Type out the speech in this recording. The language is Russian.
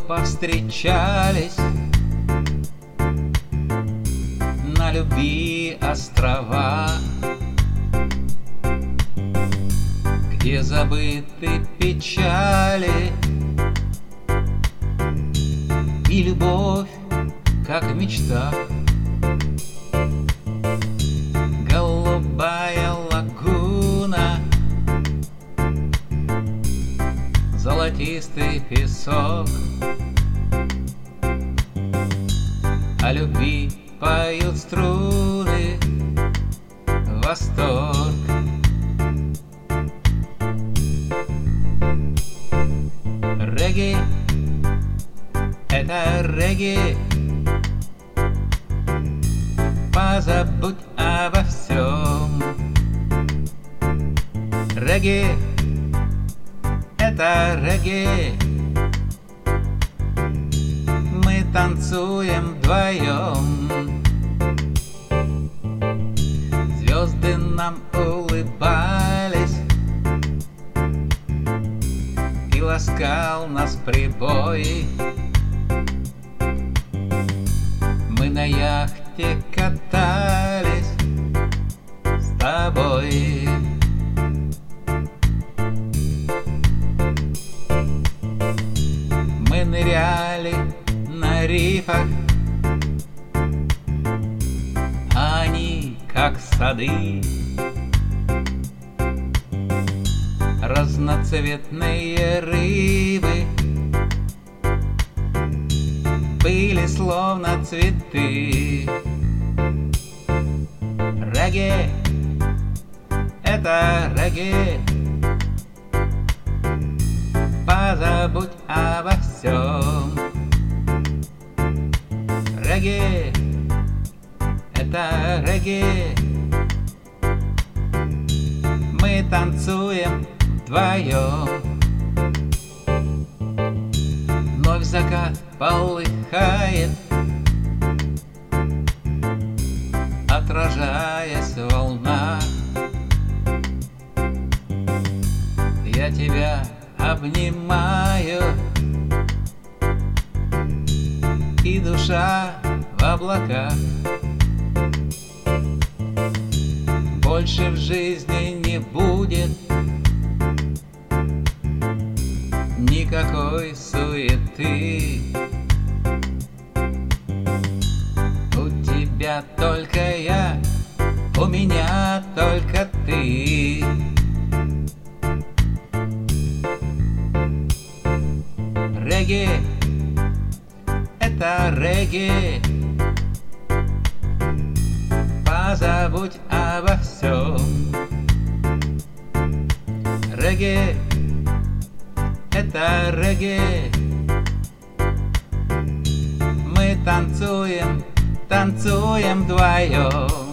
повстречались на любви острова, где забыты печали и любовь, как в мечтах. Голубая лагуна, золотистый песок, о любви поют струны, восторг. Регги — это регги. Позабудь обо всем. Регги — это регги. Мы танцуем вдвоем. Звезды нам улыбались, и ласкал нас прибой. Мы на яхте катались с тобой. Мы ныряли на рифах, а они как сады. Разноцветные рыбы были словно цветы. Регги — это регги. Позабудь обо всем. Регги — это регги. Мы танцуем вдвоем. Вновь закат полыхает, отражаясь в волнах. Я тебя обнимаю, и душа в облаках. Больше в жизни не будет никакой суеты. У тебя только я, у меня только ты. Регги — это регги. Позабудь обо всем. Регги — это регги. Мы танцуем, танцуем вдвоем.